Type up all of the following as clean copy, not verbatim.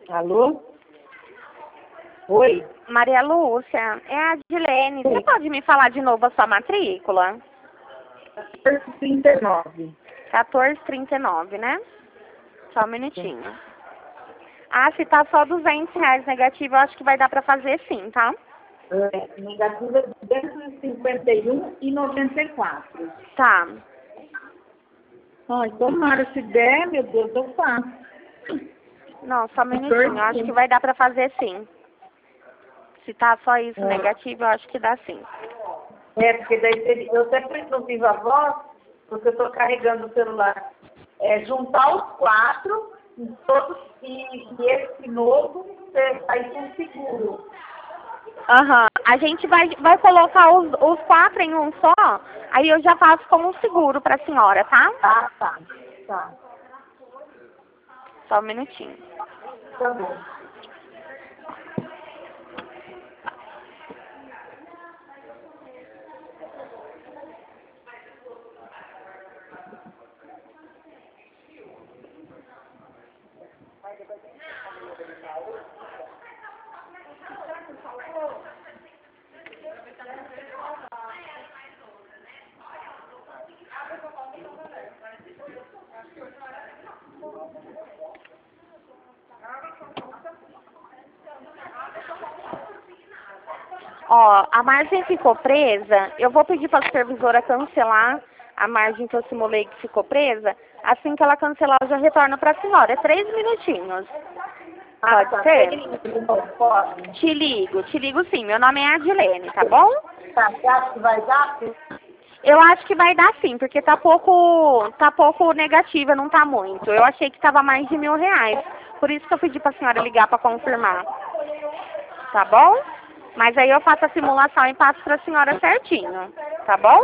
Alô? Oi? Maria Lúcia, é a Adilene. Você pode me falar de novo a sua matrícula? 39. 1439, né? Só um minutinho. Ah, se tá só R$ 200 negativo, eu acho que vai dar pra fazer sim, tá? Negativa de 251,94. Tá. Ai, tomara, se der, meu Deus, eu faço. Não, só um minutinho, eu acho que vai dar pra fazer sim. Se tá só isso negativo, eu acho que dá sim. Porque daí eu sempre não vivo a voz, porque eu estou carregando o celular. Juntar os quatro, todos, e esse novo, aí com seguro. Aham. A gente vai colocar os 4 em um só, aí eu já faço como um seguro pra senhora, tá? Ah, tá. Tá. Só um minutinho. Tá bom. Ó, a margem ficou presa. Eu vou pedir para a supervisora cancelar a margem que eu simulei que ficou presa. Assim que ela cancelar, eu já retorno para a senhora. É 3 minutinhos. Pode ser? Pode. Te ligo sim. Meu nome é Adilene, tá bom? Tá, você acha que vai dar? Eu acho que vai dar sim, porque tá pouco negativa, não tá muito. Eu achei que tava mais de R$ 1.000. Por isso que eu pedi pra senhora ligar para confirmar. Tá bom? Mas aí eu faço a simulação e passo pra senhora certinho. Tá bom?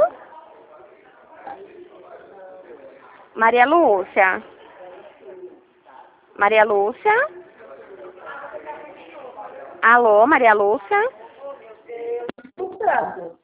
Maria Lúcia? Maria Lúcia? Alô, Maria Lúcia?